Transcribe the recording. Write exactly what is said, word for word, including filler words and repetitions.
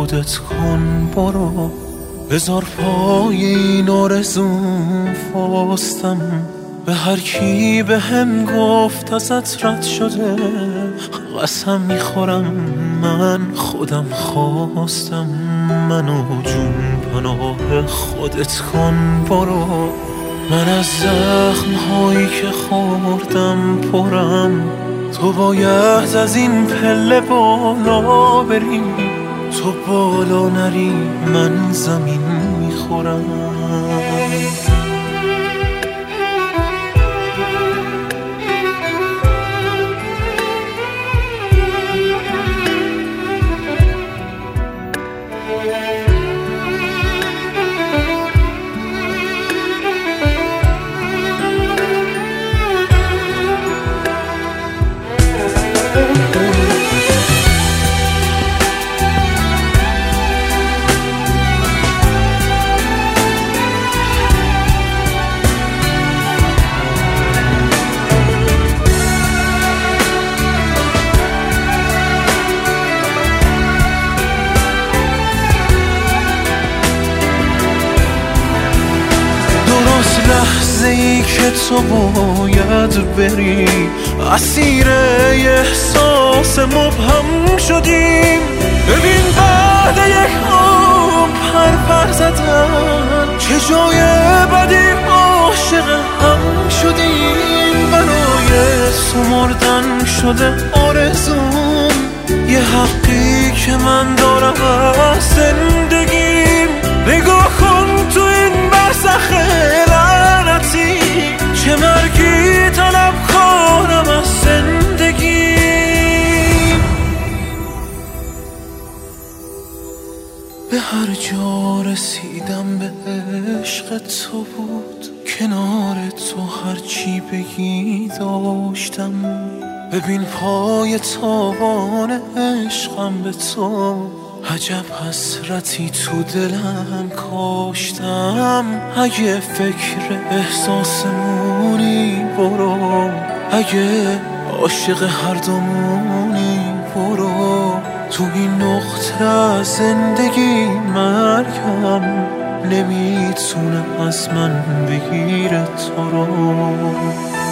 خودت کن برو، بذار پای این آرزوم فاستم. به هر کی به هم گفت ازت رد شده، قسم میخورم من خودم خواستم. منو جون پناه خودت کن برو، من از زخم هایی که خوردم پرم. تو باید از این پله بالا بری، تو بالا نری من زمین میخورم. لحظه ای که تو باید بری، اسیر احساس مبهم شدیم. ببین بعد یک عمر پر پر زدن، چه جای بدی عاشق هم شدیم. برای تو مردن شده آرزوم، یه حقی که من دارم از زندگیم. نگاه کن تو این برزخ لعنتی، چه مرگی طلب کارم از زندگی. به هر جا رسیدم به عشق تو بود، کنار تو هرچی بگی داشتم. ببین پای تاوان عشقم به تو، عجب حسرتی تو دلم کاشتم. اگه فکر احساسمونی برو، اگه عاشق هر دومونی برو. تو این نقطه از زندگی مرگم نمیتونه از من بگیره تو رو.